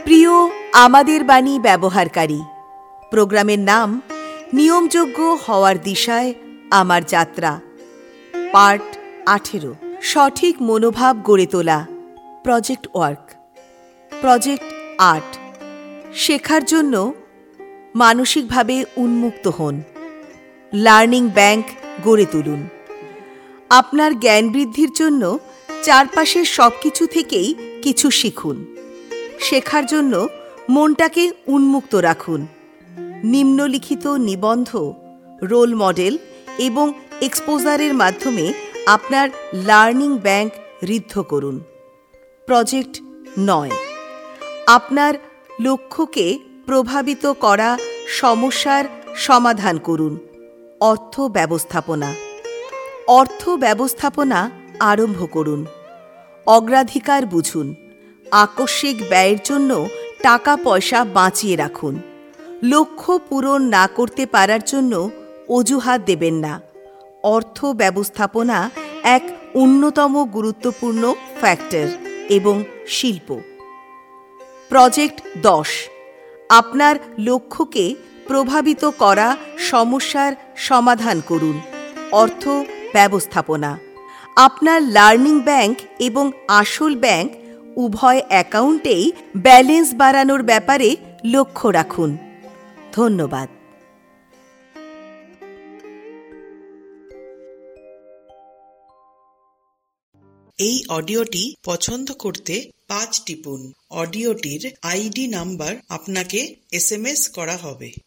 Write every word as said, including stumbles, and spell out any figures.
প্রিয় আমাদের বাণী ব্যবহারকারী, প্রোগ্রামের নাম নিয়মযোগ্য হওয়ার দিশায় আমার যাত্রা, পার্ট আঠেরো। সঠিক মনোভাব গড়ে তোলা, প্রজেক্ট ওয়ার্ক। প্রজেক্ট আট, শেখার জন্য মানসিকভাবে উন্মুক্ত হন। লার্নিং ব্যাংক গড়ে তুলুন। আপনার জ্ঞান বৃদ্ধির জন্য চারপাশের সব কিছু থেকেই কিছু শিখুন। শেখার জন্য মনটাকে উন্মুক্ত রাখুন। নিম্নলিখিত নিবন্ধ, রোল মডেল এবং এক্সপোজারের মাধ্যমে আপনার লার্নিং ব্যাংক ঋদ্ধ করুন। প্রজেক্ট নয়, আপনার লক্ষ্যকে প্রভাবিত করা সমস্যার সমাধান করুন। অর্থ ব্যবস্থাপনা। অর্থ ব্যবস্থাপনা আরম্ভ করুন। অগ্রাধিকার বুঝুন। আকস্মিক ব্যয়ের জন্য টাকা পয়সা বাঁচিয়ে রাখুন। লক্ষ্য পূরণ না করতে পারার জন্য অজুহাত দেবেন না। অর্থ ব্যবস্থাপনা এক অন্যতম গুরুত্বপূর্ণ ফ্যাক্টর এবং শিল্প। প্রজেক্ট দশ, আপনার লক্ষ্যকে প্রভাবিত করা সমস্যার সমাধান করুন। অর্থ ব্যবস্থাপনা। আপনার লার্নিং ব্যাংক এবং আসল ব্যাংক উভয় অ্যাকাউন্টেই ব্যালেন্স বাড়ানোর ব্যাপারে লক্ষ্য রাখুন। ধন্যবাদ। এই অডিওটি পছন্দ করতে পাঁচ টিপুন। অডিওটির আইডি নাম্বার আপনাকে এস এম এস করা হবে।